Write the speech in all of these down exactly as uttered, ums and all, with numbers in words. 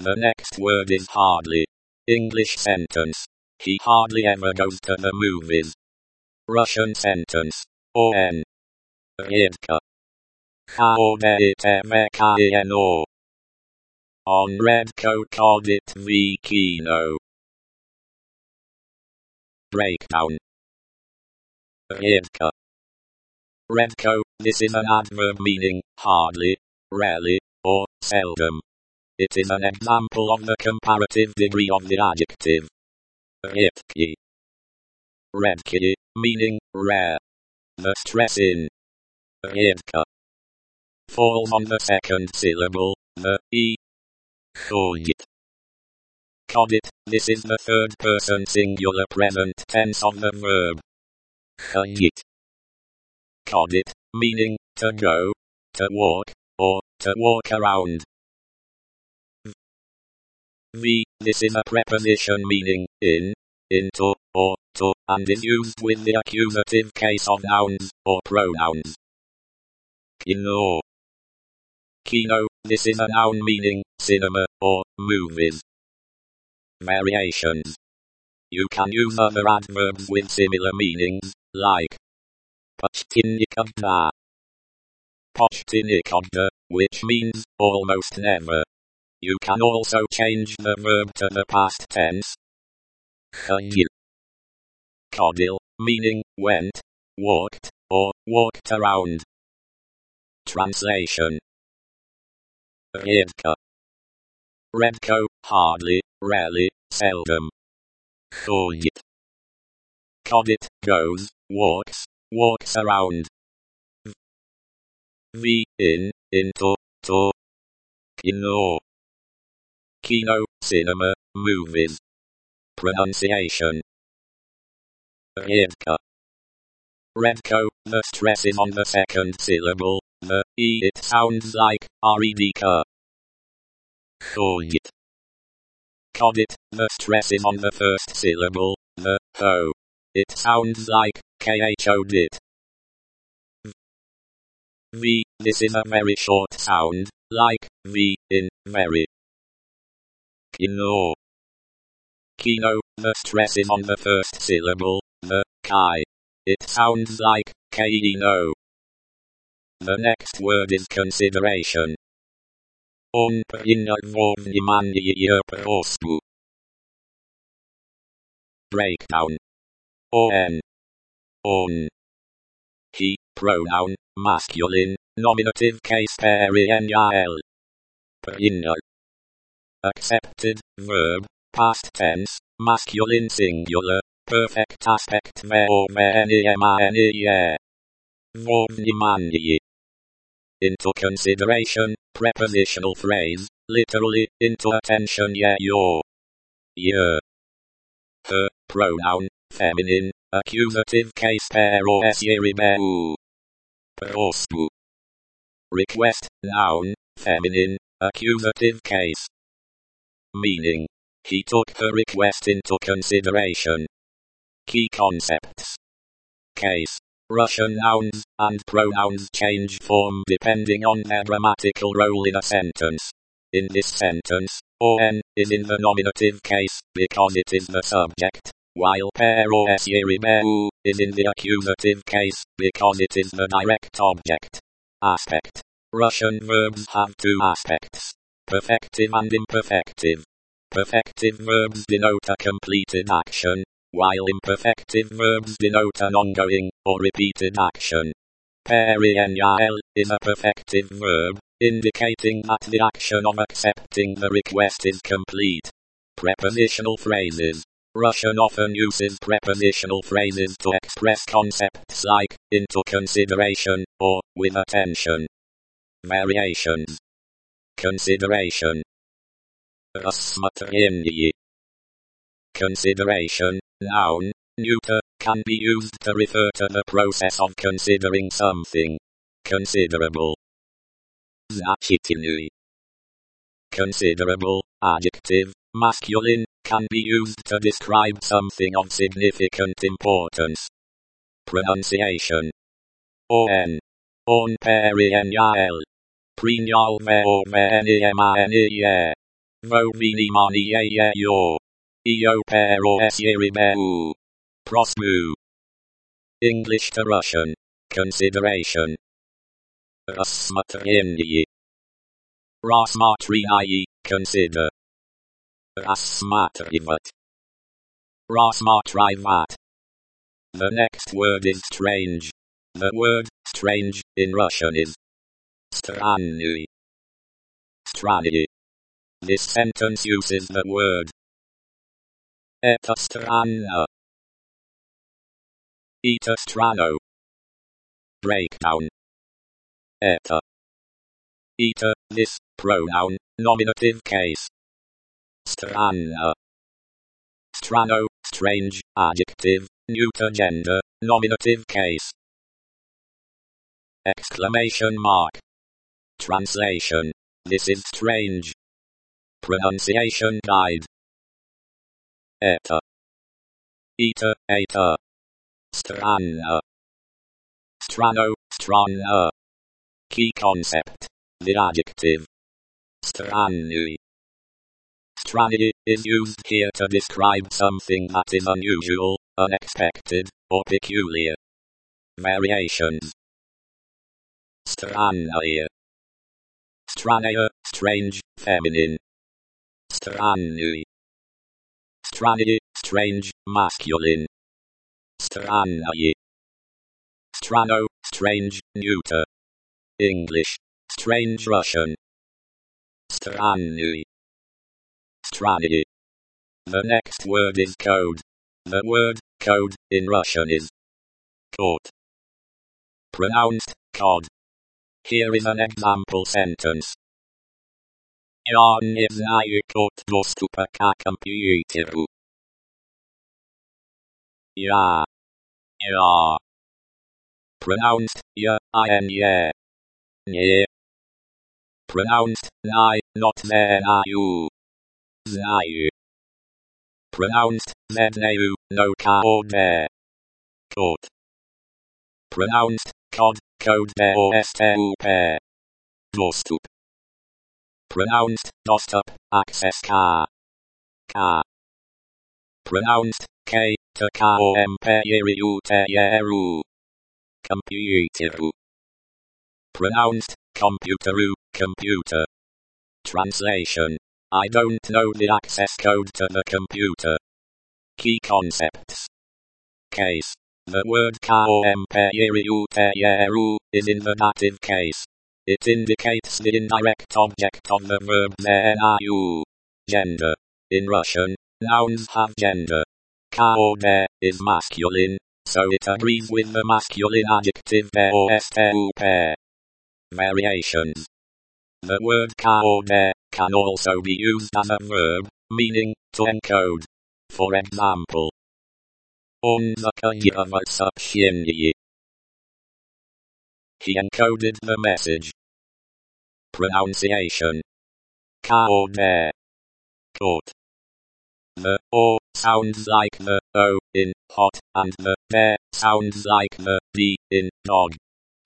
The next word is hardly. English sentence. He hardly ever goes to the movies. Russian sentence. On. Redka. Chaodeitevekino. On Redko Kodit v Kino. Breakdown. Redka. Redko, this is an adverb meaning hardly, rarely, or seldom. It is an example of the comparative degree of the adjective. Redki. Redki, meaning rare. The stress in redka falls on the second syllable, the e. Chodit. Kodit, this is the third person singular present tense of the verb. Chodit. Kodit, meaning to go, to walk, or to walk around. V, this is a preposition meaning in, into, or to, and is used with the accusative case of nouns, or pronouns. Kino. Kino, this is a noun meaning cinema, or movies. Variations. You can use other adverbs with similar meanings, like Почти Почти which means almost never. You can also change the verb to the past tense. Ходил. Kodil, meaning went, walked, or walked around. Translation. Redka. Redko, hardly, rarely, seldom. Chodit. Kodit, goes, walks, walks around. V, in, into, to. Kino. Kino, cinema, movies. Pronunciation. Redka. Redko, the stress is on the second syllable, the e it sounds like redka. Chodit. Kodit, the stress is on the first syllable, the ho. It sounds like khodit. V, this is a very short sound, like v in very. Kino. Kino, the stress is on the first syllable, the chi. It sounds like kino. The next word is consideration. On prospu. Breakdown. On. On. He, pronoun, masculine, nominative case perineal. Prinner. Accepted, verb, past tense, masculine singular, perfect aspect veovenimanie. Vovnimanie. Into consideration, prepositional phrase, literally, into attention yeah your. Yeah. Her, pronoun, feminine, accusative case perosieribeu. Prospu. Request, noun, feminine, accusative case. Meaning. He took her request into consideration. Key concepts. Case. Russian nouns and pronouns change form depending on their grammatical role in a sentence. In this sentence, on is in the nominative case because it is the subject, while perosieribeu is in the accusative case because it is the direct object. Aspect. Russian verbs have two aspects, perfective and imperfective. Perfective verbs denote a completed action, while imperfective verbs denote an ongoing, or repeated action. Perineal is a perfective verb, indicating that the action of accepting the request is complete. Prepositional phrases. Russian often uses prepositional phrases to express concepts like, into consideration, or, with attention. Variations. Consideration. Рассмотрение. Consideration, noun, neuter, can be used to refer to the process of considering something. Considerable. Значительный. Considerable, adjective, masculine, can be used to describe something of significant importance. Pronunciation. On. On perineal. Prinyal veovenimanie. Vovinimani ye yo. Io pero esiribeu. Prosmu. English to Russian. Consideration. Рассмотрение. Рассмотрение, consider. Рассматривать. Рассматривать. The next word is strange. The word strange in Russian is странный. Странный. This sentence uses the word это странно. Это странно. Breakdown. Это. Это, this, pronoun, nominative case. Странно. Strano, strange, adjective, neuter gender, nominative case. Exclamation mark. Translation. This is strange. Pronunciation guide. Это. Это, это. Странно. Strano, странно. Key concept. The adjective. Странный. Странный is used here to describe something that is unusual, unexpected, or peculiar. Variations. Странная. Странная, strange, feminine. Странный. Странный, strange, masculine. Странное. Strano, strange, neuter. English. Strange Russian. Странный. Странный. The next word is code. The word code in Russian is kod. Pronounced cod. Here is an example sentence. Я не знаю код доступа к компьютеру. Я. Я. Pronounced ya, I-N-Y. Не. Pronounced ni, not знаю. Знаю. Pronounced Z-N-A-U, no K-O-D. Code. Pronounced cod, code D-O-S-T-U-P. Доступ. Pronounced достуp, access K. K. Pronounced K, to K-O-M-P-U-T-E-R-U. Computeru. Pronounced computeru, computer. Translation. I don't know the access code to the computer. Key concepts. Case. The word computeru is in the dative case. It indicates the indirect object of the verb znаю. Gender. In Russian, nouns have gender. Kod is masculine, so it agrees with the masculine adjective dostup. Variations. The word kod can also be used as a verb, meaning to encode. For example, он закодировал сообщение. He encoded the message. Pronunciation. Kod. Code. The O sounds like the O in hot, and the D sounds like the D in dog.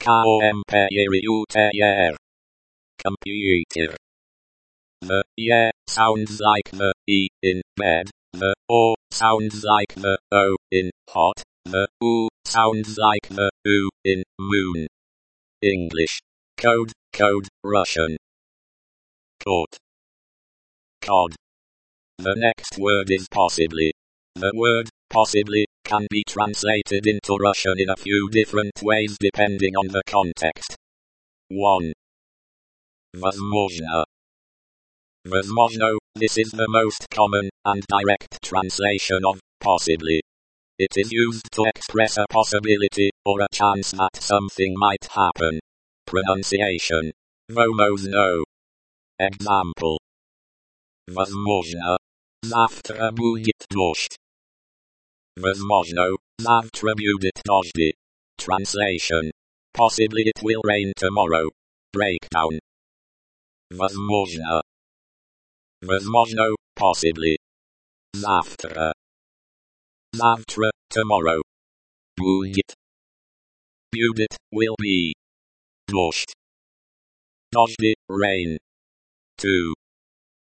Computer. Computer. The Y sounds like the E in bed. The O sounds like the O in hot. The U sounds like the U in moon. English. Code, code, Russian. Code. Cod. The next word is possibly. The word possibly can be translated into Russian in a few different ways depending on the context. one. Возможно. Возможно, this is the most common and direct translation of possibly. It is used to express a possibility or a chance that something might happen. Pronunciation. Возможно. Example. Возможно. Завтра будет дождь. Возможно, завтра будет дождь. Translation. Possibly it will rain tomorrow. Breakdown. Возможно. Возможно, possibly. Завтра. Завтра, tomorrow. Будет. Будет, will be. Дождь. Дождь, rain. two.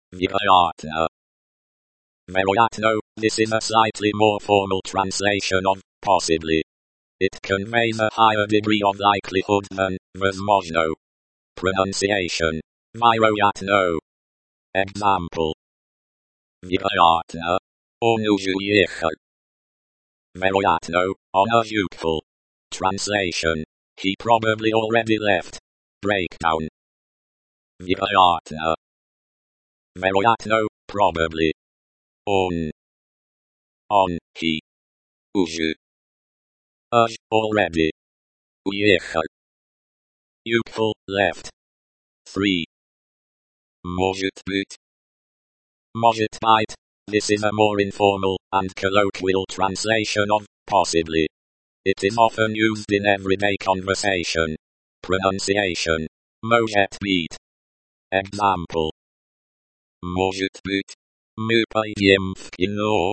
Вероятно. Вероятно, this is a slightly more formal translation of possibly. It conveys a higher degree of likelihood than возможно. Pronunciation. Вероятно. Example. Вероятно, он уже уехал. Вероятно, он уехал. Translation. He probably already left. Breakdown. Вероятно. Вероятно, probably. Он. Он, he. Уже. Уж, already. Уехал. Ueful, left. three. Может быть. Может быть. This is a more informal and colloquial translation of possibly. It is often used in everyday conversation. Pronunciation. Может быть. Example. Может быть. Мы пойдем в кино.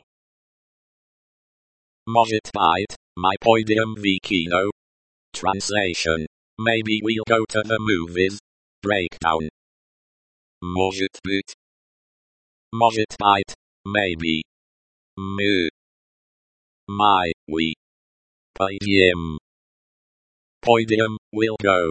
Может быть, мы пойдем в кино. Translation. Maybe we'll go to the movies. Breakdown. Может быть. Может быть, maybe. Мы. My, we. Пойдем. Пойдем, we'll go.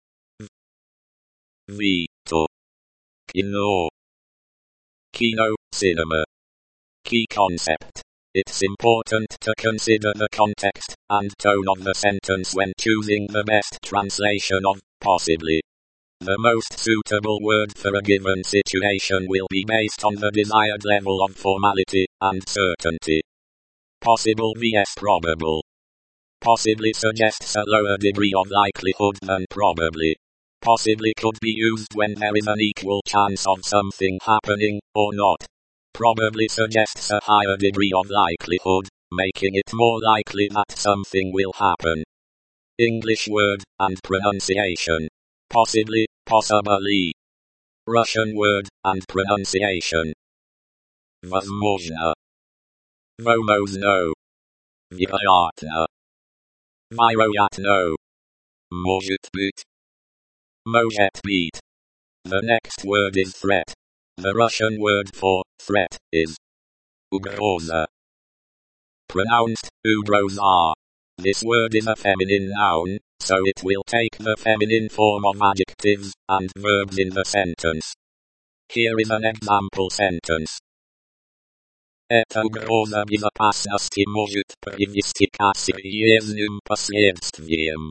В, то. Кино. Kino, cinema. Key concept. It's important to consider the context and tone of the sentence when choosing the best translation of possibly. The most suitable word for a given situation will be based on the desired level of formality and certainty. Possible vs probable. Possibly suggests a lower degree of likelihood than probably. Possibly could be used when there is an equal chance of something happening, or not. Probably suggests a higher degree of likelihood, making it more likely that something will happen. English word and pronunciation. Possibly, possibly. Russian word and pronunciation. Возможно. Возможно. Вероятно. Вероятно. Может быть. Может быть. The next word is threat. The Russian word for threat is угроза. Pronounced угроза. This word is a feminine noun, so it will take the feminine form of adjectives and verbs in the sentence. Here is an example sentence. Эта угроза безопасности может привести к серьезным последствиям.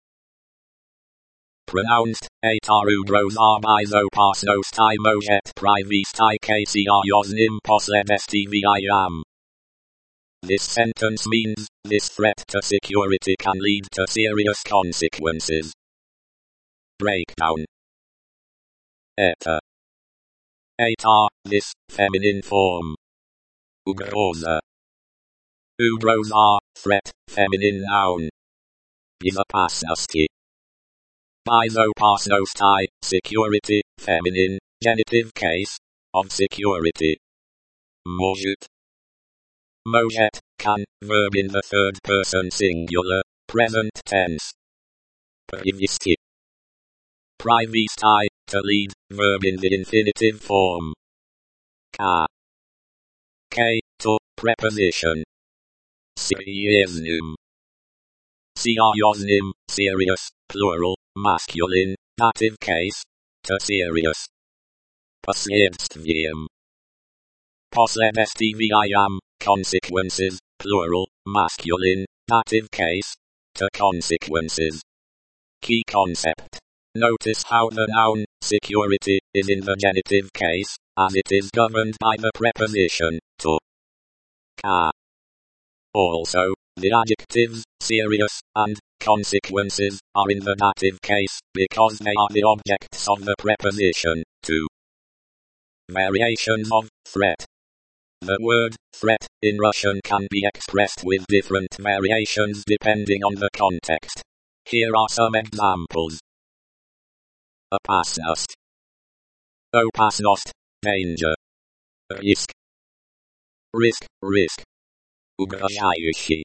Pronounced, эта угроза безопасности может привести к серьезным последствиям. This sentence means, this threat to security can lead to serious consequences. Breakdown. Это. Это, this, feminine form. Угроза. Угроза, threat, feminine noun. Безопасности. Безопасности, security, feminine, genitive case, of security. Может. Может, can, verb in the third person singular, present tense. Привести. Привести, to lead, verb in the infinitive form. К. K, to, preposition. Серьезным. Серьезным, serious, plural, masculine, dative case, to serious. Последствиям. Последствиям, consequences, plural, masculine, dative case, to consequences. Key concept. Notice how the noun, security, is in the genitive case, as it is governed by the preposition, to. K. Also, the adjectives, serious, and consequences, are in the dative case, because they are the objects of the preposition, to. Variations of threat. The word threat in Russian can be expressed with different variations depending on the context. Here are some examples. Опасность. Опасность, danger. Risk. Risk, risk. Угрожающий.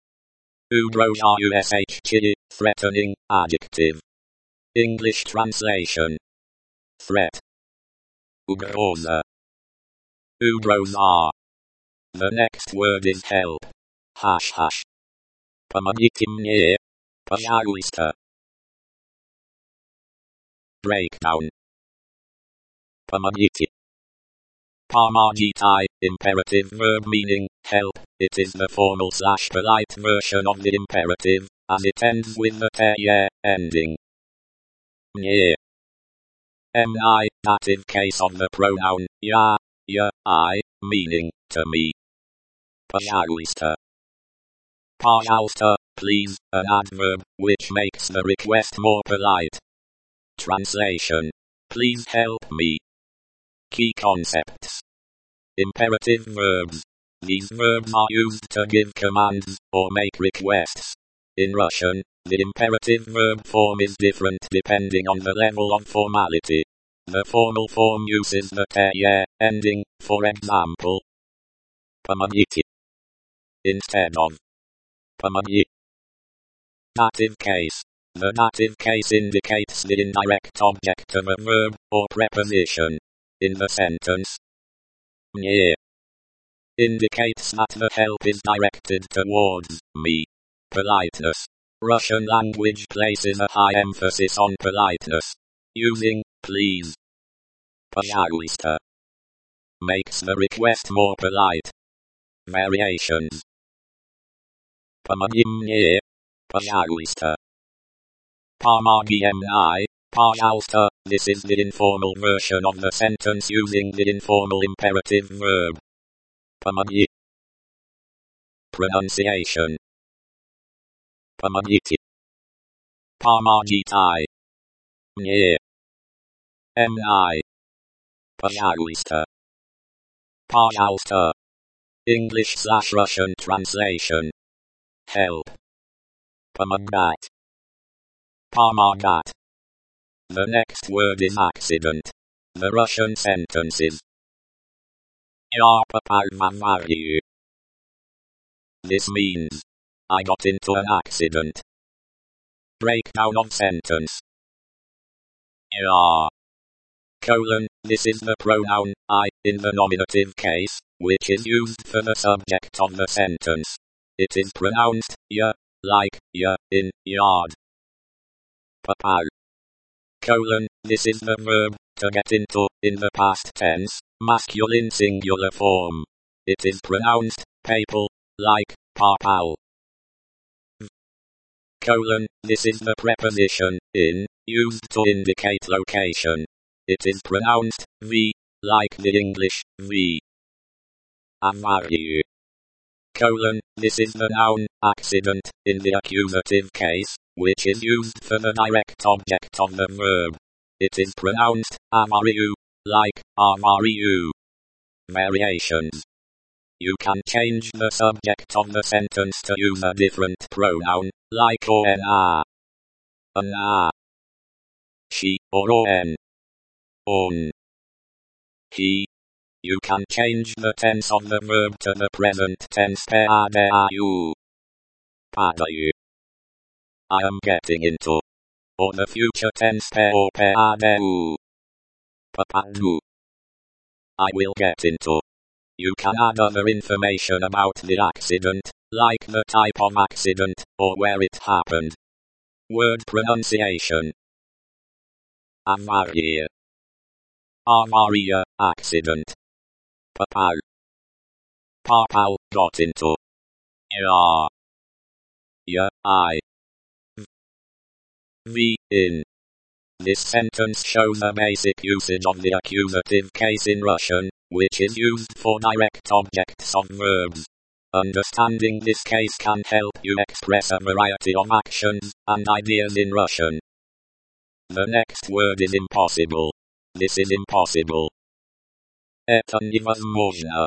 Угрожающий, threatening, adjective. English translation. Threat. Угроза. Ubrozar. The next word is help. Hash hash. Pomogите мне. Пожалуйста. Breakdown. Pomogite. Помогите, imperative verb meaning help. It is the formal slash polite version of the imperative, as it ends with the te ending. Мне. Mi, dative case of the pronoun ya, ya, I, meaning to me. Пожалуйста. Пожалуйста, please, an adverb, which makes the request more polite. Translation. Please help me. Key concepts. Imperative verbs. These verbs are used to give commands, or make requests. In Russian, the imperative verb form is different depending on the level of formality. The formal form uses the te ending, for example, помогите, instead of помоги. Dative case. The dative case indicates the indirect object of a verb, or preposition. In the sentence, мне indicates that the help is directed towards me. Politeness. Russian language places a high emphasis on politeness. Using please, пожалуйста, makes the request more polite. Variations. Помоги мне, пожалуйста. Помоги мне, пожалуйста. This is the informal version of the sentence using the informal imperative verb. Помоги. Pronunciation. Помогите. Помогите. Мне. Мне. Пожалуйста. Пожалуйста. English slash Russian translation. Help. Помогать. Помогать. The next word is accident. The Russian sentence is Я попал в аварию. This means I got into an accident. Breakdown of sentence. Я. Colon, this is the pronoun I, in the nominative case, which is used for the subject of the sentence. It is pronounced ya, like ya, in yard. Попал. Colon, this is the verb, to get into, in the past tense, masculine singular form. It is pronounced papal, like попал. Colon, this is the preposition in, used to indicate location. It is pronounced v, like the English v. Аварию. Colon, this is the noun accident in the accusative case, which is used for the direct object of the verb. It is pronounced avariu, like avariu. Variations. You can change the subject of the sentence to use a different pronoun, like ona, ana, she, or on, on, he. You can change the tense of the verb to the present tense padaju, padaju. I am getting into, or the future tense pe or padaju, papadu. I will get into. You can add other information about the accident, like the type of accident, or where it happened. Word pronunciation. Avaria. Avaria, accident. Papal. Papal, got into. Ya. Ya, I. V, in. This sentence shows a basic usage of the accusative case in Russian, which is used for direct objects of verbs. Understanding this case can help you express a variety of actions and ideas in Russian. The next word is impossible. This is impossible. Это невозможно.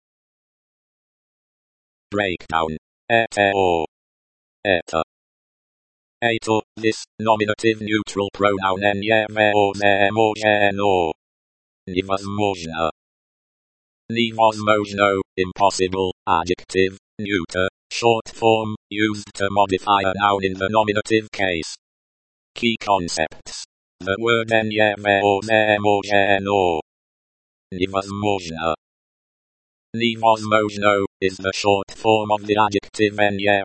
Breakdown. Это. Это. Это, this, nominative neutral pronoun невозможно. Невозможно. Невозможно, impossible, adjective, neuter, short form, used to modify a noun in the nominative case. Key concepts. The word невозможно. Невозможно. Ni возможно is the short form of the adjective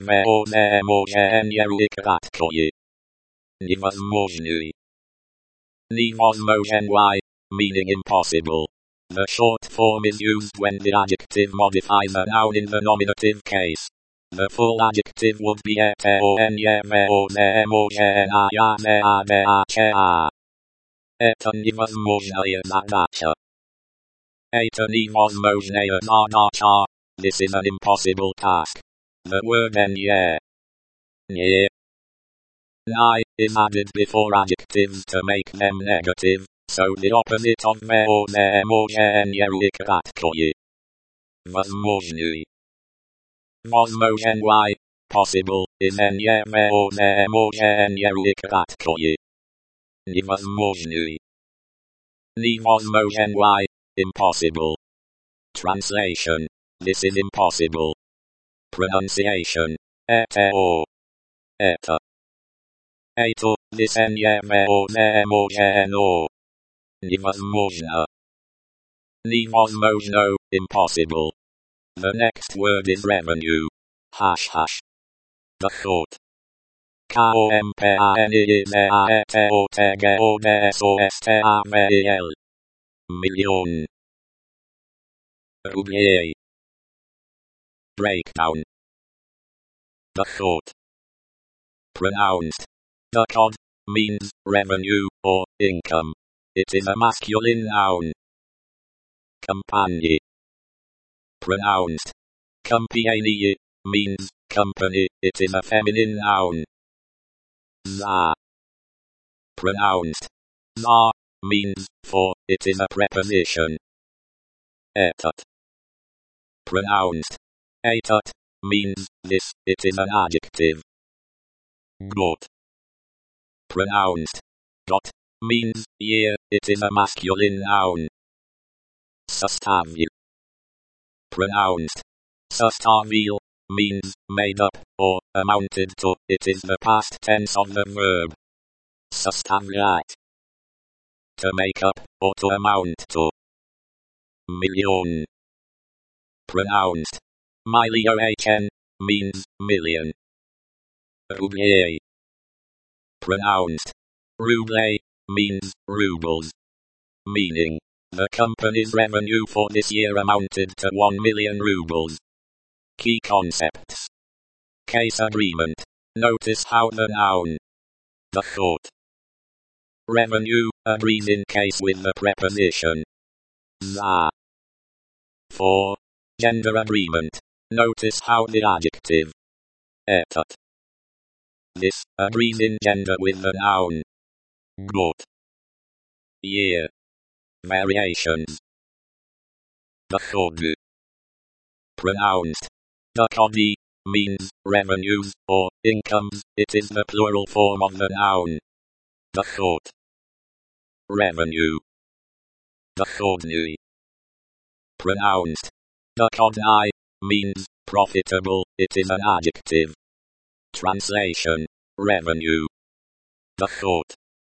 невозможно. Невозможный. Невозможный, meaning impossible. The short form is used when the adjective modifies a noun in the nominative case. The full adjective would be это невозможная. Это невозможная задача. Это невозможная задача. This is an impossible task. The word не. Не. Ni is added before adjectives to make them negative, so the opposite of возможный. Возможный. Возможный, possible, is невозможный. Невозможный. Невозможный, impossible. Translation. This is impossible. Pronunciation. Это. Это. Это. This невозможно. Невозможно. Невозможно, impossible. The next word is revenue. Hash hash. Доход. Компанеотгодсоставил. Миллион. Рублей. Breakdown. Доход. Pronounced. Доход means revenue or income. It is a masculine noun. Компания. Pronounced. Компания means company. It is a feminine noun. За. Pronounced. За means for. It is a preposition. Этот. Pronounced. Этот means this. It is an adjective. Год. Pronounced. Год means year. It is a masculine noun. Составил. Pronounced. Составил means made up or amounted to. It is the past tense of the verb. Составлять. To make up or to amount to. Million. Pronounced. Million means million. Рублей. Pronounced. Ruble means rubles. Meaning, the company's revenue for this year amounted to one million rubles. Key concepts. Case agreement. Notice how the noun доход. Revenue agrees in case with the preposition за. For gender agreement. Notice how the adjective этот. This agrees in gender with the noun год. Year. Variations. Доходы. Pronounced. Доходы means revenues or incomes. It is the plural form of the noun доход. Revenue. Доходный. Pronounced. Доходный means profitable. It is an adjective. Translation. Revenue. Доход.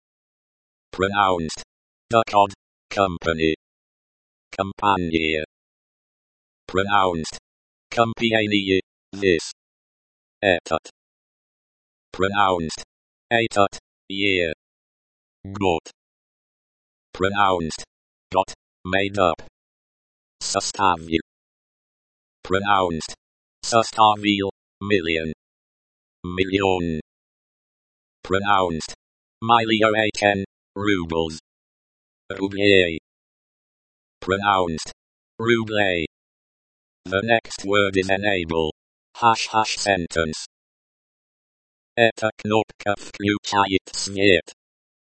Pronounced. Доход. Company. Компания. Pronounced. Компания. This. Этот. Pronounced. Этот. Year. Год. Pronounced. Год. Made up. Составил. Pronounced. Составил. Million. Million. Pronounced. Million. Rubles. Рублей. Pronounced. Ruble. The next word is enable. Hash hash sentence. Эта кнопка включает свет.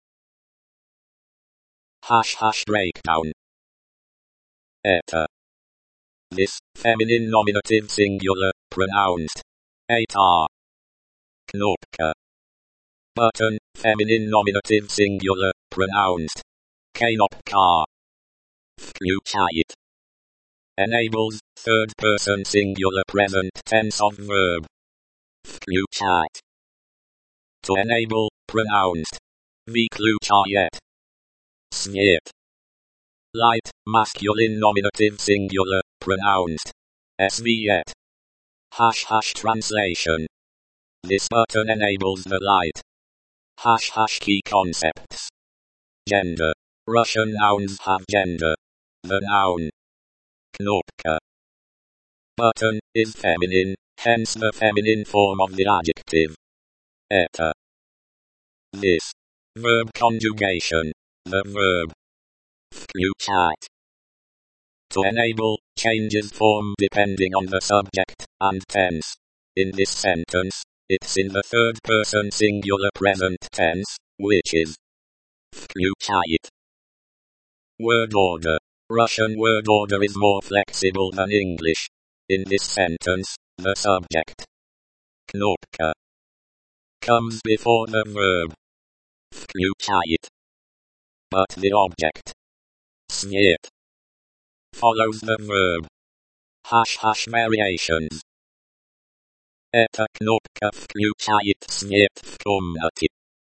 Hash hash breakdown. Это. This, feminine nominative singular, pronounced. Это. Кнопка. Button, feminine nominative singular, pronounced. Кнопка. Включает. Enables, third person singular present tense of verb. Включать. To enable, pronounced. Выключает. Свет. Light, masculine nominative singular, pronounced sviet. Hash hash translation. This button enables the light. Hash hash key concepts. Gender. Russian nouns have gender. The noun knopka. Button is feminine, hence the feminine form of the adjective. Eta. This. Verb conjugation. The verb включать. To enable, changes form depending on the subject and tense. In this sentence, it's in the third person singular present tense, which is включает. Word order. Russian word order is more flexible than English. In this sentence, the subject knopka comes before the verb включает, but the object свет follows the verb. Hash hash variations. Эта кнопка включает свет в комнате.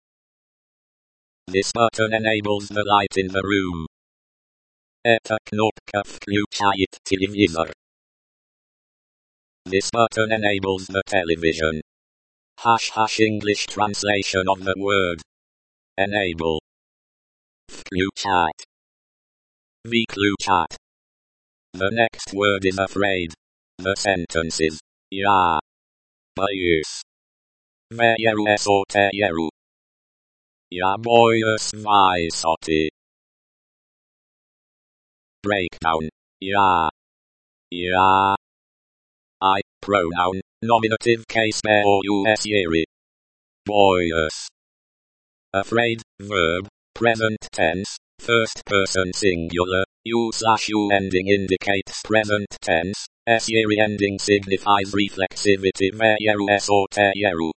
This button enables the light in the room. Эта кнопка включает телевизор. This button enables the television. Hash hash English translation of the word enable. Включать. Выключать. The next word is afraid. The sentence is я боюсь. Верю эсотеру. Я боюсь высоты. Breakdown. Я. Я. I. Pronoun. Nominative case boyus yeri. Boyus. Afraid. Verb. Present tense. First person singular. U slash U ending indicates present tense. S yeri ending signifies reflexivity. Veru esoteru.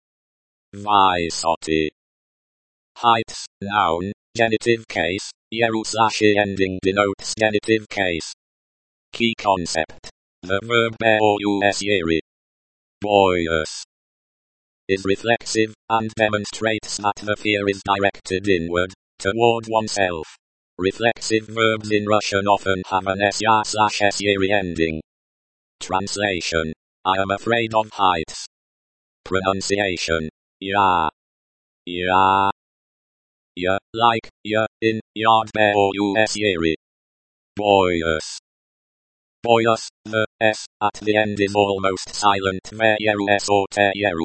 Vysoti. Heights. Noun. Genitive case. Yeru slash E ending denotes genitive case. Key concept. The verb boyus yeri. Boyus. Is reflexive, and demonstrates that the fear is directed inward, toward oneself. Reflexive verbs in Russian often have an sya slash syeri ending. Translation. I am afraid of heights. Pronunciation. Ya. Ya. Ya, like, ya, in, yard boyus yeri. Boyus. Boyus, the s at the end is almost silent. Veru esoteru.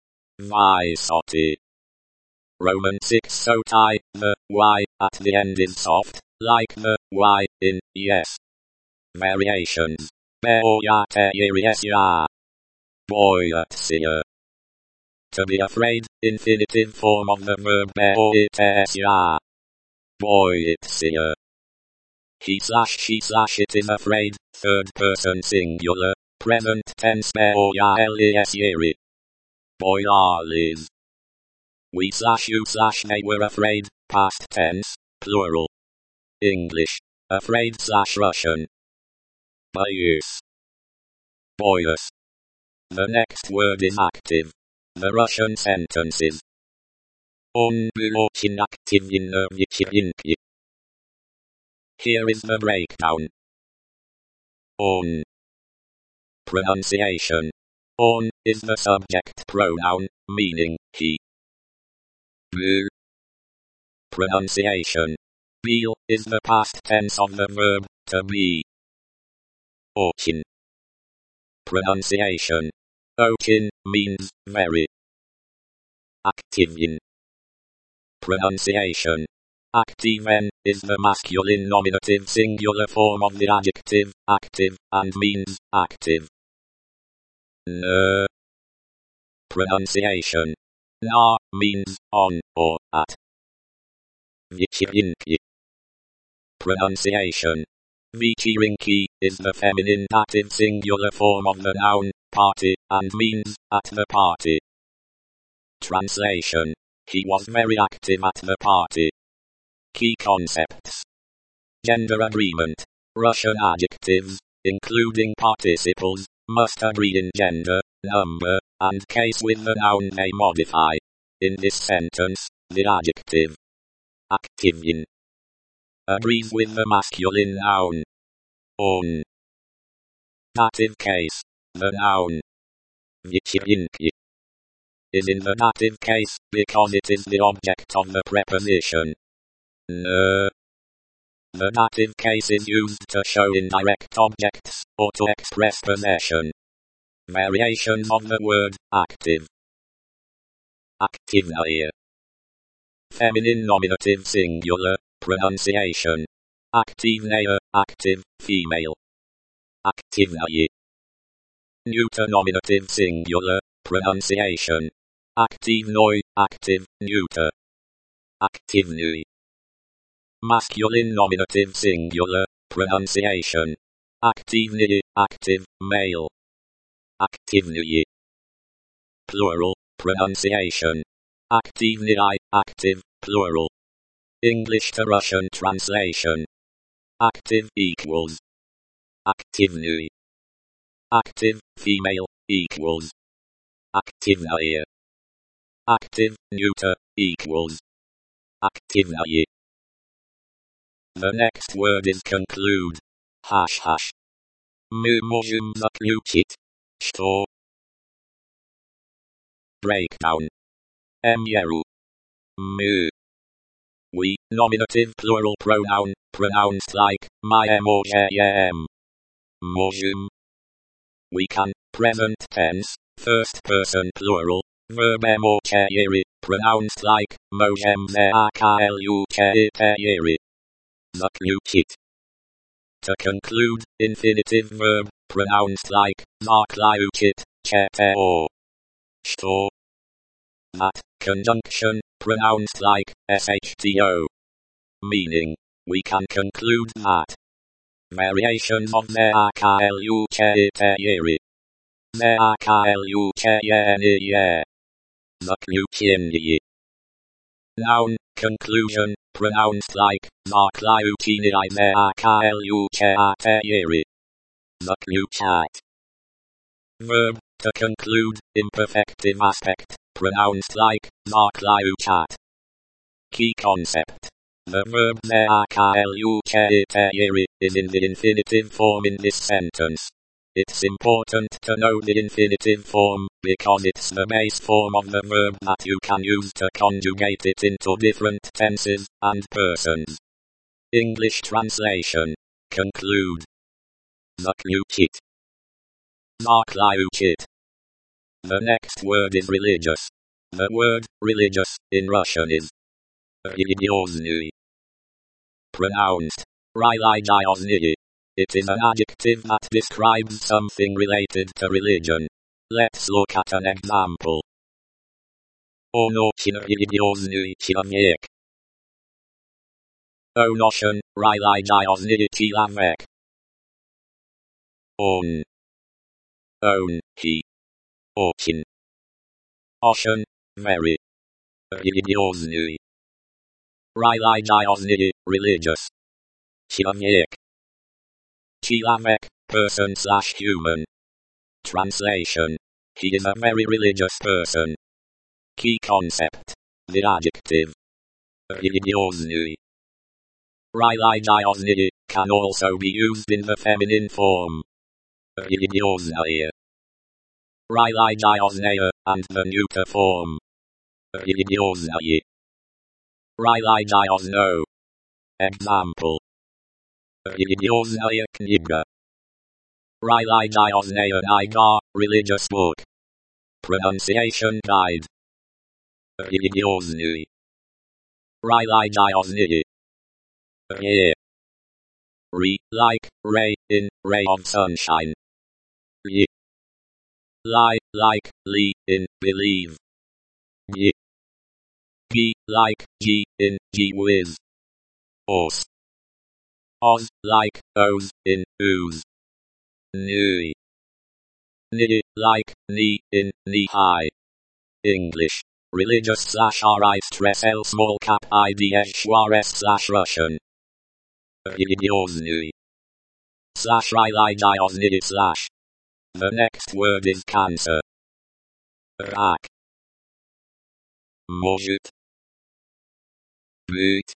Vysoti. Roman six sotai, the y at the end is soft, like the y in yes. Variations. Boyateyesya. Boyatsia. To be afraid, infinitive form of the verb boyatesya. Boyatsia. He slash she slash it is afraid, third person singular, present tense boyalyeseri. Boyalis. We slash you slash they were afraid, past tense, plural. English. Afraid slash Russian. Boyus. Boyus. The next word is active. The Russian sentence is Он был очень активен на вечеринке. Here is the breakdown. On. Pronunciation. On is the subject pronoun, meaning he. Был. Pronunciation. Был is the past tense of the verb to be. Очень. Pronunciation. Очень means very. Активен. Pronunciation. Activen is the masculine nominative singular form of the adjective active and means active. N. Pronunciation. Na means on or at. Вечеринки. Pronunciation. Вечеринки is the feminine dative singular form of the noun party and means at the party. Translation. He was very active at the party. Key concepts. Gender agreement. Russian adjectives, including participles, must agree in gender, number, and case with the noun they modify. In this sentence, the adjective активен agrees with the masculine noun on. Dative case. The noun wycinki is in the dative case because it is the object of the preposition n. The dative case is used to show indirect objects or to express possession. Variations of the word active. Activnae. Feminine nominative singular, pronunciation. Activnae, active, female. Activnae. Neuter nominative singular, pronunciation. Activnoi, active, neuter. Activnui. Masculine nominative singular, pronunciation. Activnii, active, male. Activnui. Plural, pronunciation. Activnii, active, plural. English to Russian translation. Active equals. Activnui. Active, female, equals. Activnae. Active, neuter, equals. Activnae. The next word is conclude. Hash hash. Мы можем заключить, что. Breakdown. Myeru. Мы. We, nominative plural pronoun, pronounced like, my M-O-J-M. Можем. We can, present tense, first person plural, verb M-O-J-iri, pronounced like, можем заключить. Заключить. To conclude, infinitive verb, pronounced like, заключить, что. Что. That, conjunction, pronounced like, shto. Meaning, we can conclude that. Variations of заключить. Заключение. Заключение. Noun, conclusion, pronounced like, заключение заключать. Заключать. Verb, to conclude, imperfective aspect, pronounced like, заключать. Key concept. The verb заключить is in the infinitive form in this sentence. It's important to know the infinitive form, because it's the base form of the verb that you can use to conjugate it into different tenses and persons. English translation. Conclude. Заключить. Заключить. The next word is religious. The word religious in Russian is религиозный. Pronounced религиозный. It is an adjective that describes something related to religion. Let's look at an example. Он очень религиозный человек. Он очень религиозный человек. Он. Он, he. Очень. Очень, very. Религиозный. Религиозный, religious. Человек. Человек, person slash human. Translation. He is a very religious person. Key concept. The adjective. Религиозный. Религиозный can also be used in the feminine form. Религиозная. Религиозная, and the neuter form. Религиозное. Религиозно. Example. Религиозная книга. Религиозная книга, religious book. Pronunciation guide. Религиозный. Религиозные. Re. Re, like, ray, in, ray of sunshine. Ye. Lie, like, li, in, believe. Ye. G, like, G, in, G whiz. Os. Oz, like, O's, in, ooze. Nui. Ni, like, knee, in, knee high. English. Religious slash ri stress L small cap I D S schwares slash Russian. Религиозный. Slash религиозный slash. The next word is cancer. Рак. Может. Быть.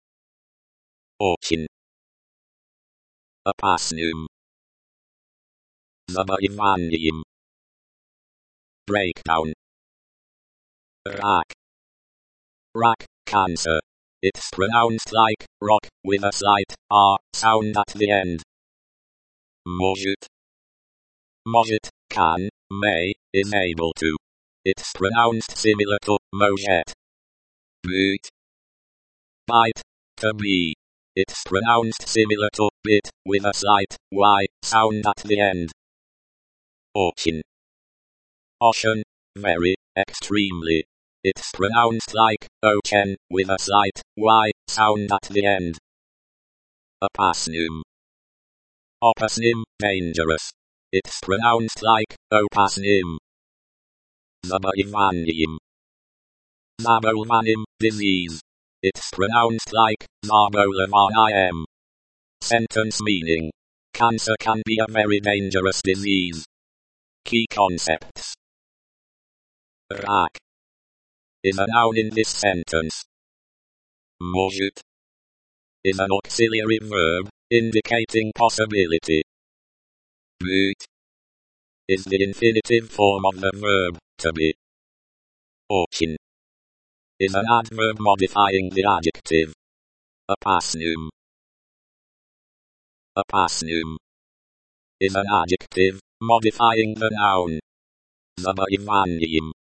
Очень. Опасным. Zabolivaniem. Breakdown. Rak. Rak, cancer. It's pronounced like rock, with a slight R sound at the end. Может. Может, can, may, is able to. It's pronounced similar to может. Быть. Bite, to be. It's pronounced similar to bit, with a slight Y sound at the end. Очень. Ocean, very, extremely. It's pronounced like ochen, with a slight Y sound at the end. Opasnym. Opasnym, dangerous. It's pronounced like opasnym. Zabolivaniem. Zabolivaniem, disease. It's pronounced like zabolivaniem. Sentence meaning. Cancer can be a very dangerous disease. Key concepts. Rak is a noun in this sentence. Может is an auxiliary verb, indicating possibility. Быть is the infinitive form of the verb, to be. Очень is an adverb modifying the adjective. Opasnym. Opasnym is an adjective, modifying the noun. Zabolivaniem.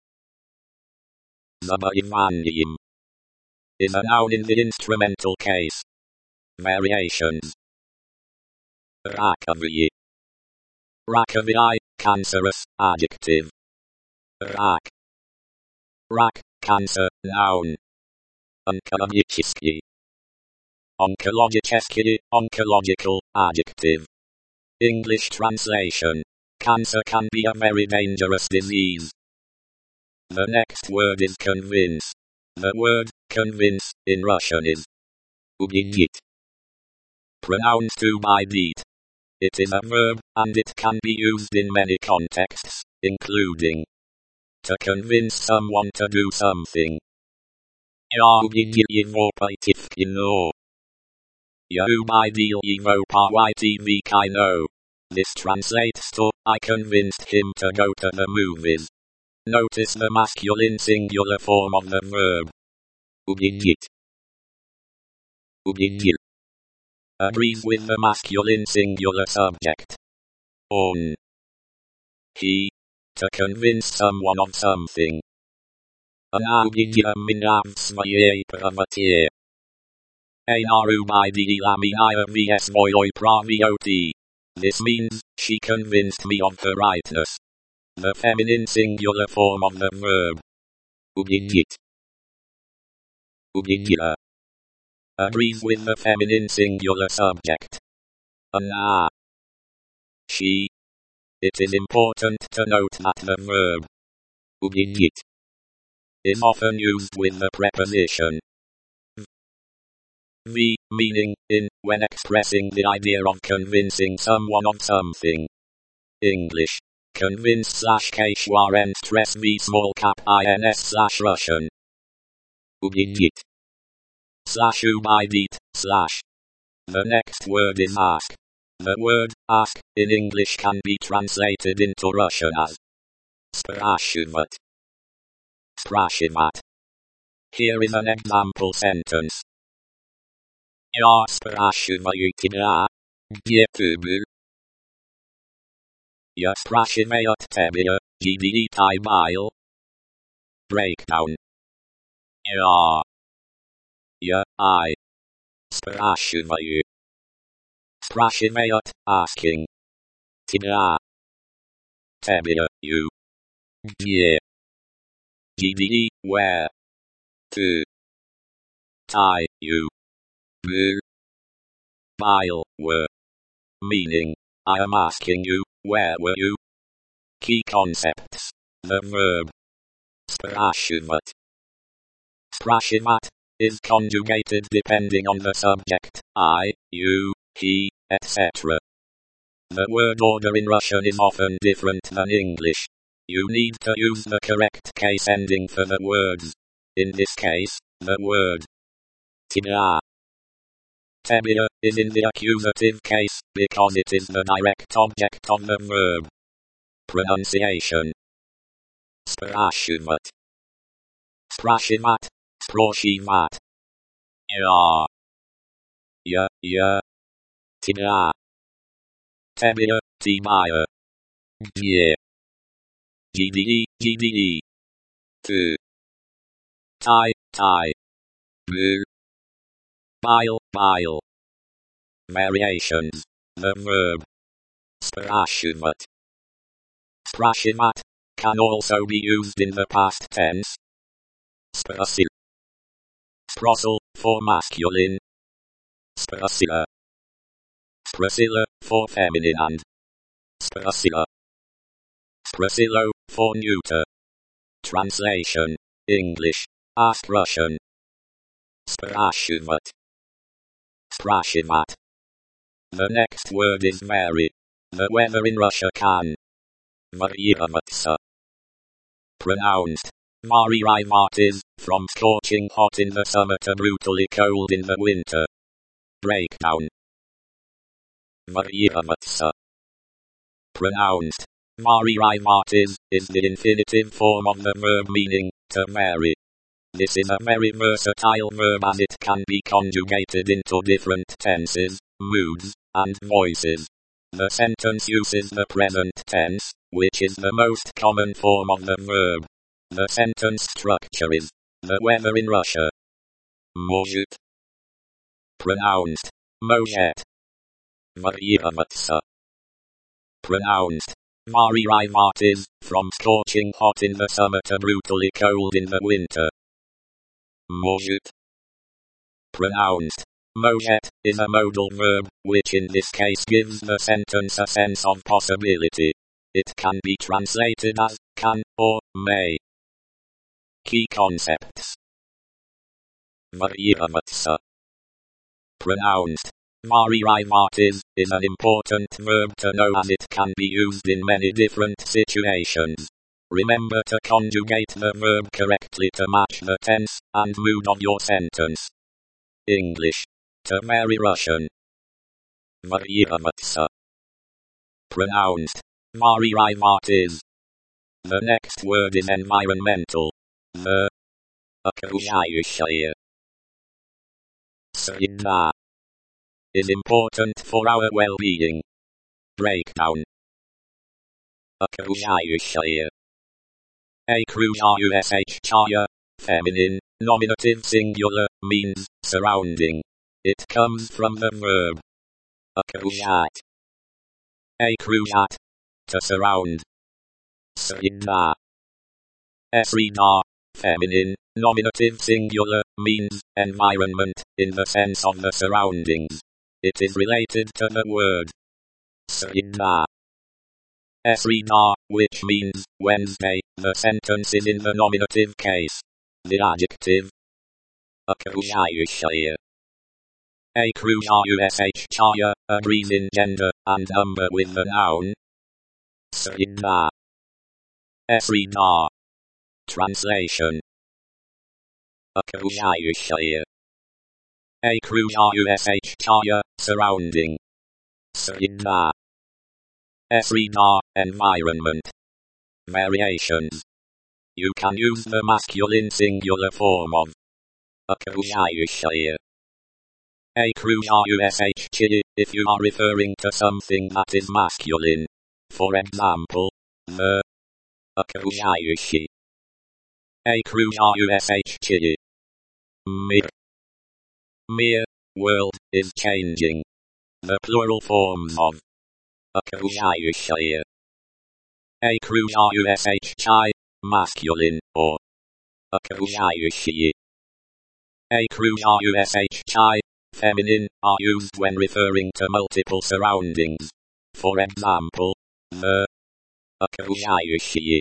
Zabolivaniem is a noun in the instrumental case. Variations. Rakovie. Rakovie, cancerous, adjective. Rak. Rak, cancer, noun. Onkologicheski. Onkologicheski, oncological, adjective. English translation. Cancer can be a very dangerous disease. The next word is convince. The word convince in Russian is убедить. Pronounced to by deed. It is a verb, and it can be used in many contexts, including to convince someone to do something. Я убедил его пойти в кино. Я убедил его пойти в кино. This translates to, I convinced him to go to the movies. Notice the masculine singular form of the verb. Убедить. Убедил. Agrees with the masculine singular subject. On. He. To convince someone of something. Она убедила меня в своей правоте. Она убедила меня в своей правоте. This means, she convinced me of her rightness. The feminine singular form of the verb. Убедить. Убедила. Agrees with the feminine singular subject. Она. She. It is important to note that the verb убедить is often used with the preposition v, meaning in, when expressing the idea of convincing someone of something. English. Convince slash kshwaren stress v small cap ins slash Russian. Убедить. Slash убедить, slash. The next word is ask. The word ask in English can be translated into Russian as спрашивать. Спрашивать. Here is an example sentence. Я спрашиваю тебя, где ты был? Я спрашиваю тебя, где ты был? Breakdown. Я. Я, I. Спрашиваю. Спрашивает, asking. Тебя. Тебя, you. Где? Где, where? Ты. Ty, you. Был. Bile, were. Meaning, I am asking you, where were you? Key concepts. The verb. Спрашивать. Спрашивать is conjugated depending on the subject, I, you, he, et cetera. The word order in Russian is often different than English. You need to use the correct case ending for the words. In this case, the word тебя. Тебя is in the accusative case, because it is the direct object of the verb. Pronunciation. Sprashivat. Sprashivat. Sproshivat. Ja. Ja, ja. Tiga. Tebia, Tibia. Gdzie. Gde, Gde. Tu. Tai, Tai. Bu. Bile, Bile. Variations. The verb. Sprashivat. Sprashivat can also be used in the past tense. Sprasil. Sprosel, for masculine. Sprasila. Sprasila, for feminine and Sprasila. Sprasilo, for neuter. Translation. English. Ask Russian. Sprashivat. Sprashivat. The next word is very. The weather in Russia can. Varyivavatsa. Pronounced. Mariivat is, from scorching hot in the summer to brutally cold in the winter. Breakdown. Varyivavatsa. Pronounced. Mariivat is, is the infinitive form of the verb meaning, to marry. This is a very versatile verb as it can be conjugated into different tenses, moods, and voices. The sentence uses the present tense, which is the most common form of the verb. The sentence structure is, the weather in Russia. Может. Pronounced. Может. Varyivavatsa. Pronounced. Mariivat is, from scorching hot in the summer to brutally cold in the winter. Может. Pronounced. Может is a modal verb, which in this case gives the sentence a sense of possibility. It can be translated as, can, or, may. Key concepts. Varyivavatsa. Pronounced. Mariivat is, is an important verb to know as it can be used in many different situations. Remember to conjugate the verb correctly to match the tense and mood of your sentence. English. To marry Russian. Varyivavatsa. Pronounced. Mariivat is. The next word is environmental. The. Окружающее. Среда. Is important for our well-being. Breakdown. Окружающее. Окружающее, feminine, nominative singular, means surrounding. It comes from the verb окружать. Окружать, to surround. Среда. Среда, feminine, nominative singular, means environment, in the sense of the surroundings. It is related to the word среда. Среда, which means Wednesday. The sentence is in the nominative case. The adjective окружающее. Окружающее agrees in gender and number with the noun среда. Среда. Translation. Окружающее. Окружающее, surrounding. Среда. Среда, environment. Variations. You can use the masculine singular form of окружающее. Окружающее if you are referring to something that is masculine. For example, the окружающий. Окружающее. Мир. Mere, world, is changing. The plural forms of окружающее. Окружающий, masculine, or окружающие. Окружающий, feminine, are used when referring to multiple surroundings. For example, the окружающие.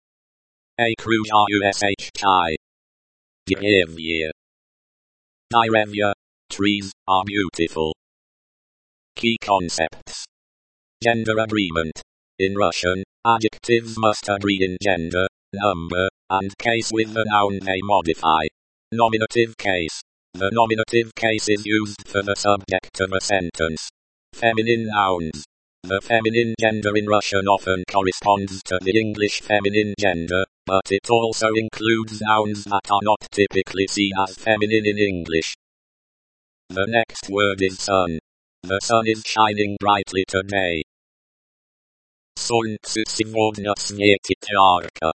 Окружающий. Деревья. Деревья, trees, are beautiful. Key concepts. Gender agreement. In Russian, adjectives must agree in gender, number, and case with the noun they modify. Nominative case. The nominative case is used for the subject of a sentence. Feminine nouns. The feminine gender in Russian often corresponds to the English feminine gender, but it also includes nouns that are not typically seen as feminine in English. The next word is sun. The sun is shining brightly today. Солнце сегодня светит ярко.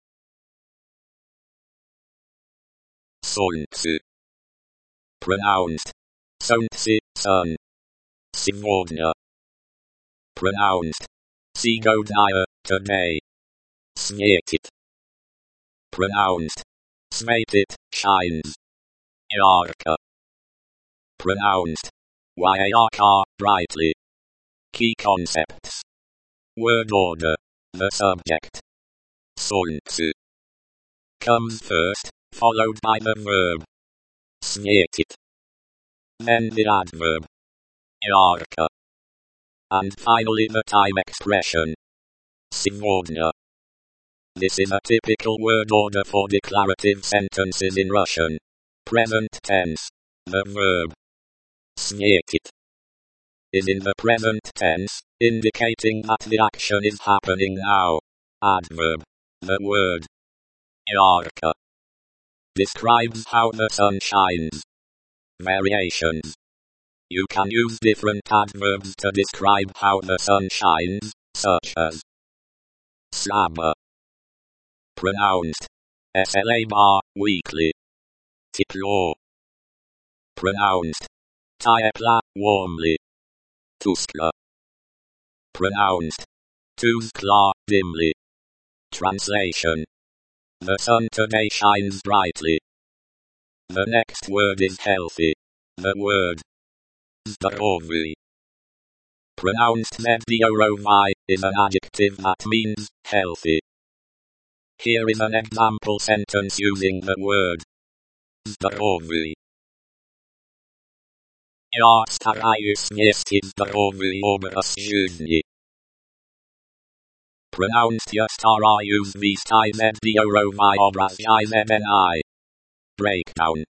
Солнце. Pronounced. Солнце, sun. Сегодня. Pronounced. Сегодня, today. Светит. Pronounced. Sветит, shines. Ярко. Pronounced. Ярко, brightly. Key concepts. Word order. The subject. Солнце. Comes first, followed by the verb. Светит. Then the adverb. Ярко. And finally the time expression. Сегодня. This is a typical word order for declarative sentences in Russian. Present tense. The verb. Светит. Is in the present tense, indicating that the action is happening now. Adverb. The word. Ярко. Describes how the sun shines. Variations. You can use different adverbs to describe how the sun shines, such as slaba. Pronounced. Slaba, weekly. Тепло. Pronounced. Тепла, warmly. Тускло. Pronounced. Tuzkla, dimly. Translation. The sun today shines brightly. The next word is healthy. The word здоровый. Pronounced zdorowy, is an adjective that means healthy. Here is an example sentence using the word здоровый. Я стараюсь вести здоровый образ жизни. Pronounced я стараюсь вести здоровый образ жизни. Breakdown.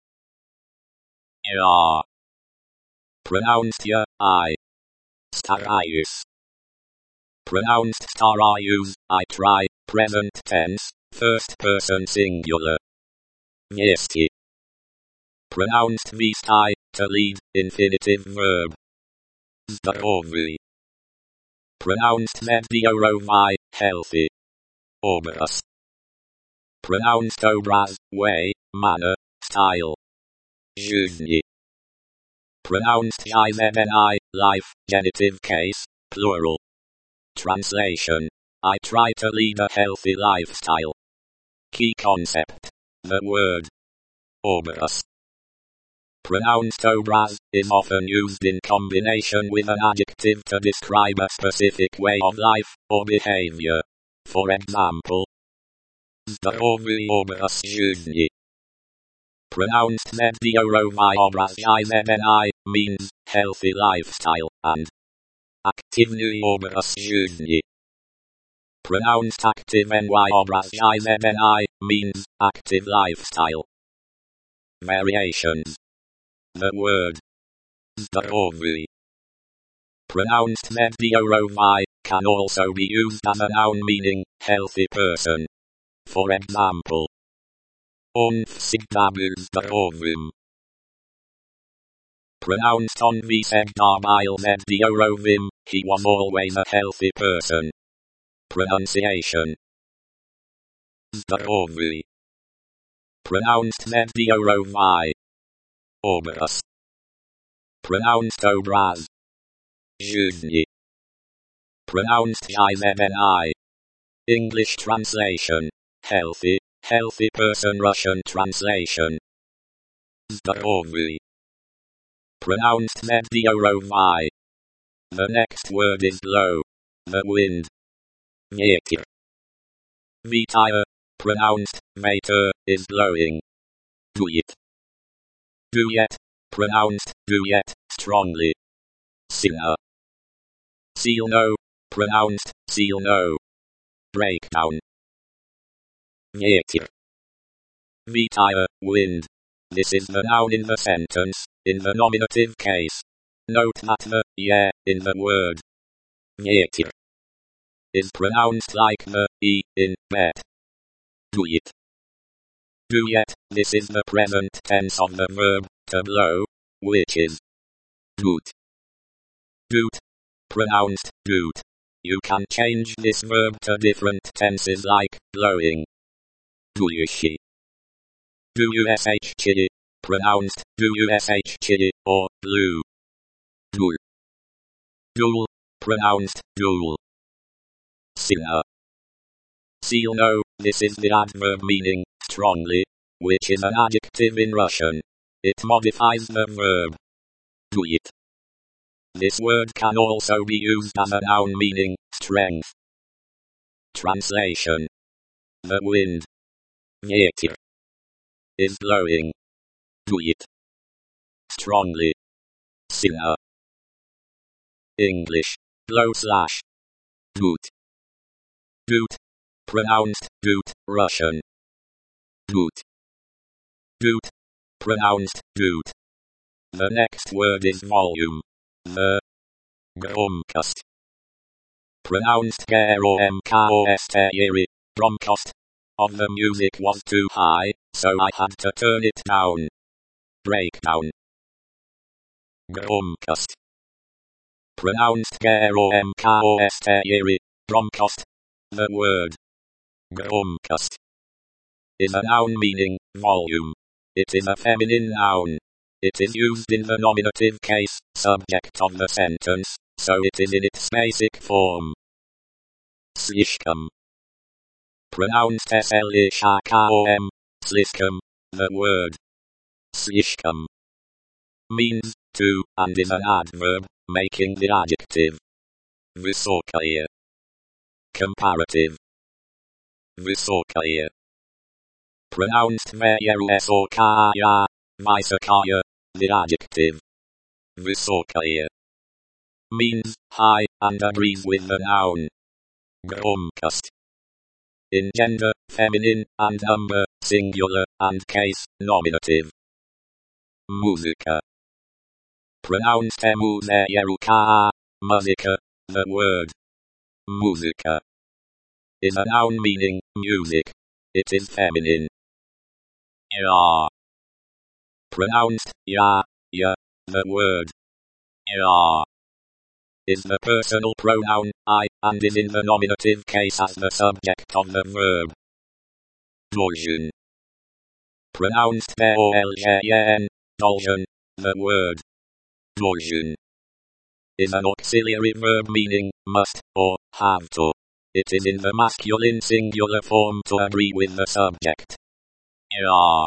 Я. Pronounced я, I. Стараюсь. Pronounced стараюсь, I try, present tense, first person singular. Вести. Pronounced вести, to lead, infinitive verb. Здоровый. Pronounced здоровый, healthy. Образ. Pronounced образ, way, manner, style. Жизни. Pronounced жизни, life, genitive case, plural. Translation. I try to lead a healthy lifestyle. Key concept. The word. Obraz. Pronounced obraz is often used in combination with an adjective to describe a specific way of life or behavior. For example, здоровый образ жизни. Pronounced здоровый образ жизни means healthy lifestyle, and активный образ жизни. Pronounced активный образ жизни means active lifestyle. Variations. The word здоровый. Pronounced здоровый can also be used as a noun meaning healthy person. For example, он всегда был здоровым. Pronounced on всегда был здоровым, he was always a healthy person. Pronunciation. Здоровый. Pronounced здоровый. Образ. Pronounced образ. Жизни. Pronounced жизни. English translation. Healthy, healthy person. Russian translation. Здоровый. Pronounced здоровый. The next word is blow. The wind. Ветер. Ветер, pronounced ветер, is blowing. Дует. Дует, pronounced дует, strongly. Сильно. Сильно, pronounced сильно. Breakdown. Ветер. Ветер, wind. This is the noun in the sentence, in the nominative case. Note that the ye in the word getir is pronounced like the e in bet. Do it. Do yet. This is the present tense of the verb to blow, which is doot. Doot. Pronounced doot. You can change this verb to different tenses like blowing. Duyushi. Duush, pronounced duush, or blue. Dul. Dul, pronounced dul. Sila. Silno, this is the adverb meaning strongly, which is an adjective in Russian. It modifies the verb do it. This word can also be used as a noun meaning strength. Translation. The wind getir is blowing. Do it strongly. Sila. English. Blow slash doot. Doot. Pronounced doot. Russian. Doot. Doot. Pronounced doot. The next word is volume. The gromkost. Pronounced G-R-O-M-K-O-S-T-Y-R-Y. Gromkost. Of the music was too high, so I had to turn it down. Breakdown. Gromkost. Pronounced G-R-O-M-K-O-S-T-Y-R-Y. Gromkost. The word gromkost is a noun meaning volume. It is a feminine noun. It is used in the nominative case, subject of the sentence, so it is in its basic form. Slishkom. Pronounced S-L-I-S-H-K-O-M. Slishkom. The word slishkom means to and is an adverb, making the adjective vysokaya. Comparative. Vysokaya. Pronounced V-Y-S-O-K-A-Y-A. Vysokaya. The adjective vysokaya means high and agrees with the noun gromkost. In gender, feminine, and number, singular, and case, nominative. Muzika. Pronounced M-U-Z-Y-R-U-K-A. Muzika. The word muzika is a noun meaning music. It is feminine. Ya. Pronounced ya, ya. The word ya is the personal pronoun I and is in the nominative case as the subject of the verb. Dolzhen. Pronounced D-O-L-J-N. Dolzhen. The word dolzhen is an auxiliary verb meaning must or have to. It is in the masculine singular form to agree with the subject. Ya.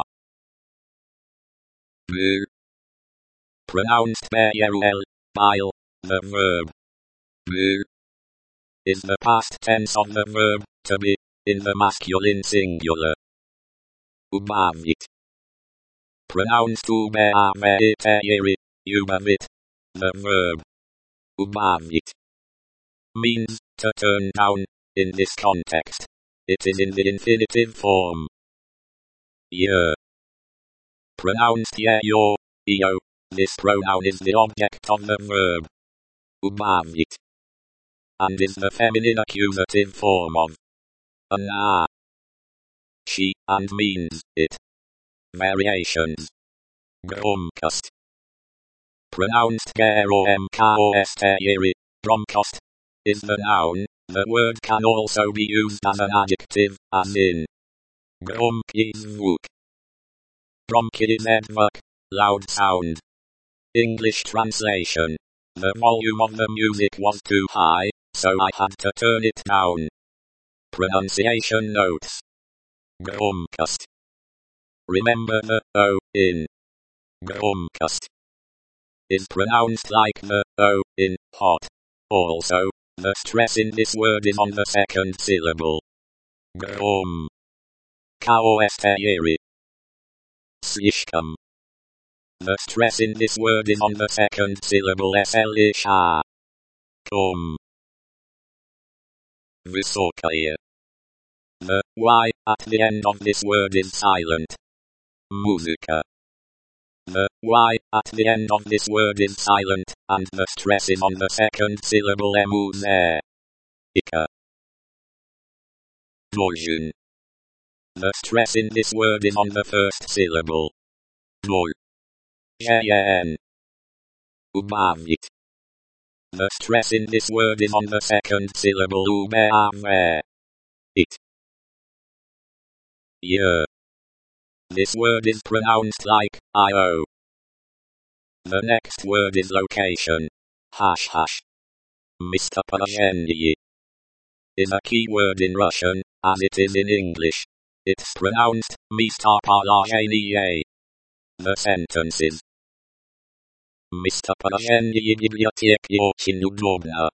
Bl. Pronounced B-L. Bile. The verb bl is the past tense of the verb to be in the masculine singular. Ubavit. Pronounced U-B-A-V-I-T-Y-R-Y. Ubavit. The verb ubavit means to turn down. In this context, it is in the infinitive form. Ye. Pronounced ye-yo, yo. This pronoun is the object of the verb ubavit and is the feminine accusative form of ana. She and means it. Variations. Gromkost. Pronounced G-R-O-M-K-O-S-T-Y-R-Y. Gromkost is the noun. The word can also be used as an adjective, as in gromký zvuk. Gromký zvuk, loud sound. English translation. The volume of the music was too high, so I had to turn it down. Pronunciation notes. Gromkost. Remember the O in gromkost is pronounced like the O in hot. Also, the stress in this word is on the second syllable. Grom. K-O-S-T-Y-R-Y. Slishkom. The stress in this word is on the second syllable S-L-I-S-H. Kom. Vysokaya. The Y at the end of this word is silent. Muzika. Y at the end of this word is silent, and the stress is on the second syllable mus there. Ika. Dojun. The stress in this word is on the first syllable. Dol. Jen. Ubavit. The stress in this word is on the second syllable ubeave. It. Yeah. This word is pronounced like I O. The next word is location. Hash hash. Mistopology is a key word in Russian, as it is in English. It's pronounced mistopology. The sentences. Местоположение библиотеки очень удобно.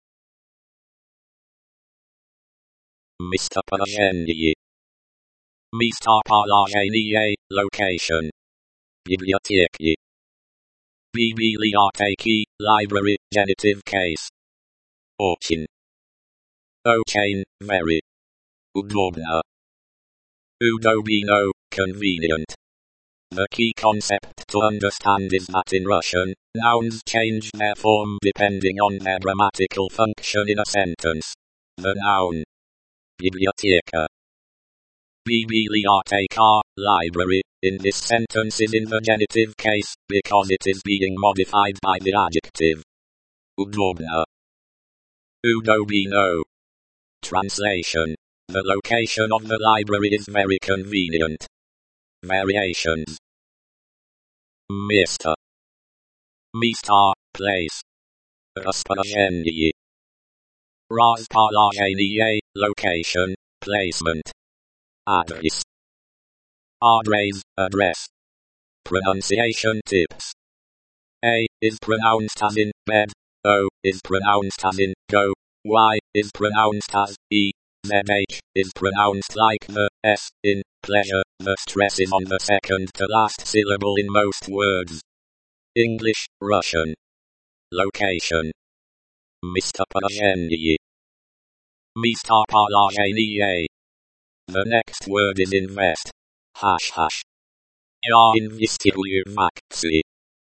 Местоположение. Местоположение, location. Библиотеки. Библиотеки, library, genitive case. Очень. Очень, very. Удобно. Удобно, convenient. The key concept to understand is that in Russian, nouns change their form depending on their grammatical function in a sentence. The noun. Biblioteka. Biblioteka, library, in this sentence is in the genitive case, because it is being modified by the adjective. Udobno. Udobno. Translation. The location of the library is very convenient. Variations. Место. Место, place. Расположение. Расположение, location, placement. Address. Address, address. Pronunciation tips. A is pronounced as in bed, O is pronounced as in go, Y is pronounced as E, Z H is pronounced like the S in pleasure. The stress is on the second to last syllable in most words. English, Russian. Location. Местоположение. Местоположение. The next word is invest. Hash hash. Я инвестирую в акции.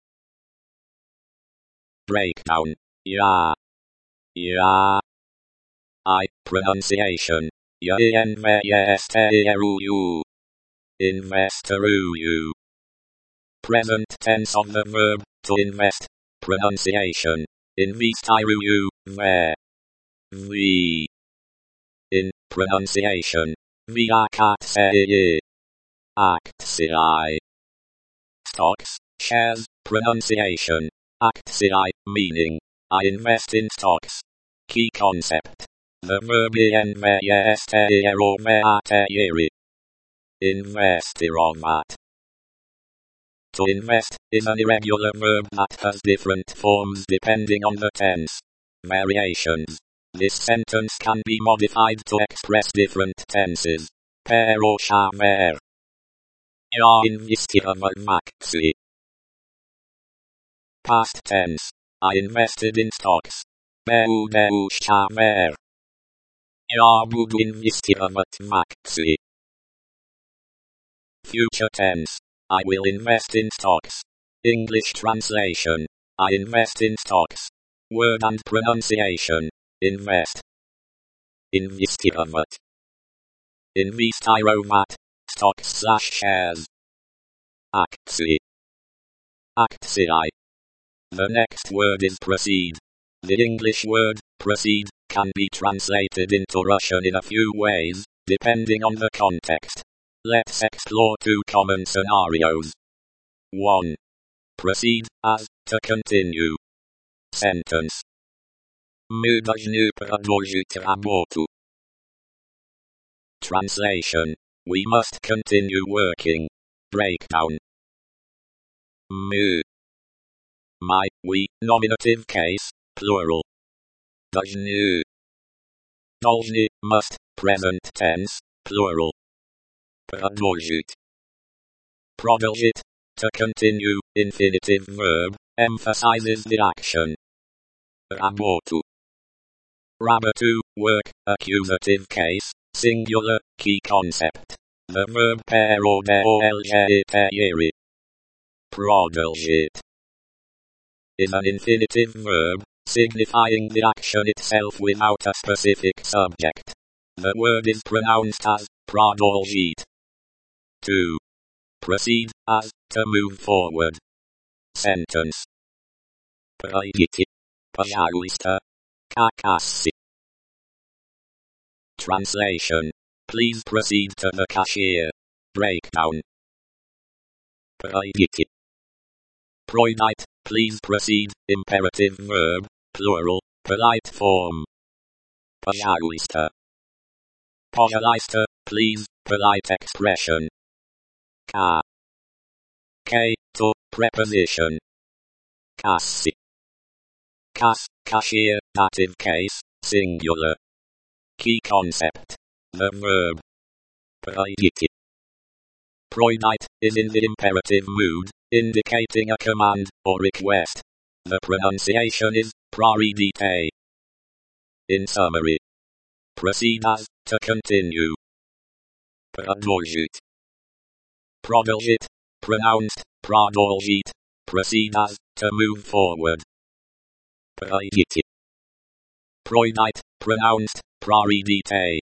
Breakdown. Я. Я. I. Pronunciation. Я инвестирую. Investorую. Present tense of the verb, to invest. Pronunciation. Investirую, where. V. In, pronunciation. Viakatseye. Aktii. Stocks, shares, pronunciation. Aktii, meaning. I invest in stocks. Key concept. The verb investirovat. Investirovat. To invest is an irregular verb that has different forms depending on the tense. Variations. This sentence can be modified to express different tenses. Per or shaver. Я инвестировал в акции. Past tense. I invested in stocks. Буду shaver. Я буду инвестировать в акции. Future tense. I will invest in stocks. English translation. I invest in stocks. Word and pronunciation. Invest. Инвестировать. Investirovat. Stocks slash shares. Акции. Акции. The next word is proceed. The English word, proceed, can be translated into Russian in a few ways, depending on the context. Let's explore two common scenarios. one. Proceed, as, to continue. Sentence. Мы должны продолжить работу. Translation. We must continue working. Breakdown. Мы. My, we, nominative case, plural. Должны. Должны, must, present tense, plural. Продолжить. Продолжить, to continue, infinitive verb, emphasizes the action. Работу. Работу, work, accusative case, singular, key concept. The verb per or dolgeteri. Продолжить is an infinitive verb, signifying the action itself without a specific subject. The word is pronounced as продолжить. To proceed as to move forward. Sentence. Пройдите, пожалуйста, к кассе. Translation. Please proceed to the cashier. Breakdown. Пройдите. Пройдите, please proceed, imperative verb, plural, polite form. Пожалуйста. Пожалуйста, please, polite expression. К. K, to, preposition. Кассе. Cass, cashier, dative case, singular. Key concept. The verb. Пройдите. Пройдите is in the imperative mood, indicating a command or request. The pronunciation is пройдите. In summary. Proceed as, to continue. Продолжить. Продолжить, pronounced, продолжить, proceed as, to move forward. Пройдите. Пройдите, pronounced, пройдите.